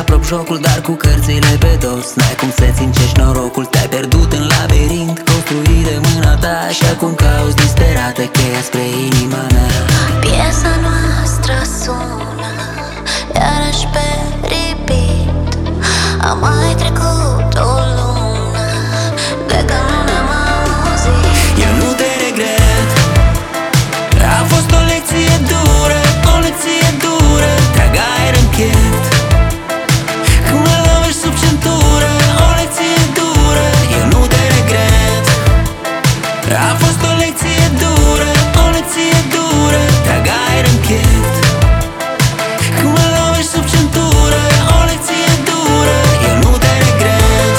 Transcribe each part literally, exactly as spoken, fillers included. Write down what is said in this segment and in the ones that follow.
aprop jocul, dar cu cărțile pe dos. N-ai cum să-ți încerci norocul, te-ai pierdut în labirint construit de mâna ta, și acum cauți disperată cheia spre inima mea. Piesa noastră sună iarăși pe repeat. Am mai trecut o lună de când nu ne-am auzit. Eu nu te regret, a fost o lecție dură, o lecție dură, trag aer în piept când mă lovești sub centură. O lecție dură, eu nu te regret, a fost o lecție dură, o lecție dură, trag aer în piept când mă lovești sub centură. O lecție dură, eu nu te regret.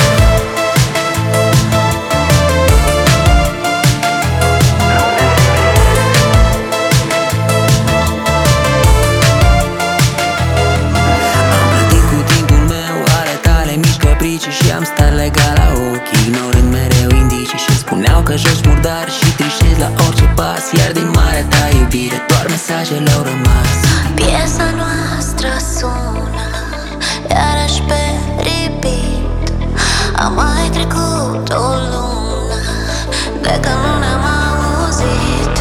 Am plătit cu timpul meu ale tale mici capricii și am stat legat la ochi, ignorând mereu indicii, și spuneau că joci murdar și trișezi la orice pas, iar din marea ta iubire doar mesajele au rămas. Piesa noastră sună iarăși pe repeat. Am mai trecut o lună de când nu ne-am auzit.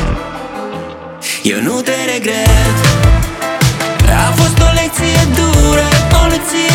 Eu nu te regret, a fost o lecție dură, o lecție